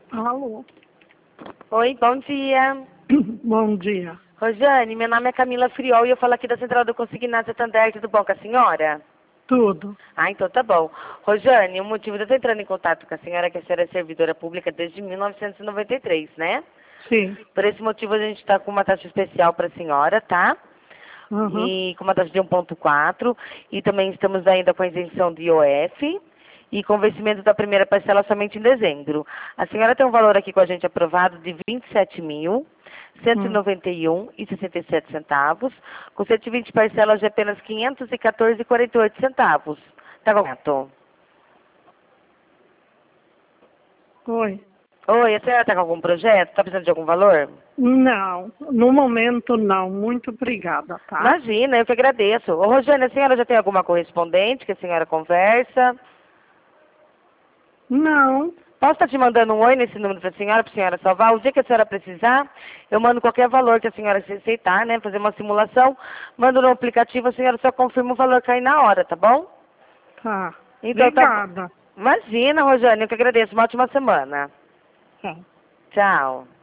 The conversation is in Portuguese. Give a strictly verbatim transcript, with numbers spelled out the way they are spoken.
Alô? Oi, bom dia. Bom dia. Rosane, meu nome é Camila Friol e eu falo aqui da Central do Consignado Santander. Tudo bom com a senhora? Tudo. Ah, então tá bom. Rosane, o motivo de eu estar entrando em contato com a senhora é que a senhora é servidora pública desde mil novecentos e noventa e três, né? Sim. Por esse motivo a gente está com uma taxa especial para a senhora, tá? Uhum. E com uma taxa de um ponto quatro. E também estamos ainda com a isenção do I O F. E com o vencimento da primeira parcela somente em dezembro. A senhora tem um valor aqui com a gente aprovado de vinte e sete mil, cento e noventa e um reais e sessenta e sete centavos, com cento e vinte parcelas de apenas quinhentos e quatorze reais e quarenta e oito centavos. Tá correto? Oi. Oi, a senhora está com algum projeto? Está precisando de algum valor? Não, no momento não. Muito obrigada, tá? Imagina, eu que agradeço. Ô, Rosane, a senhora já tem alguma correspondente que a senhora conversa? Não. Posso estar te mandando um oi nesse número para a senhora, para a senhora salvar? O dia que a senhora precisar, eu mando qualquer valor que a senhora se aceitar, né? Fazer uma simulação, mando no aplicativo, a senhora só confirma o valor cair na hora, tá bom? Tá. Então tá bom. Obrigada. Imagina, Rosane, eu que agradeço. Uma ótima semana. Tá. Tchau.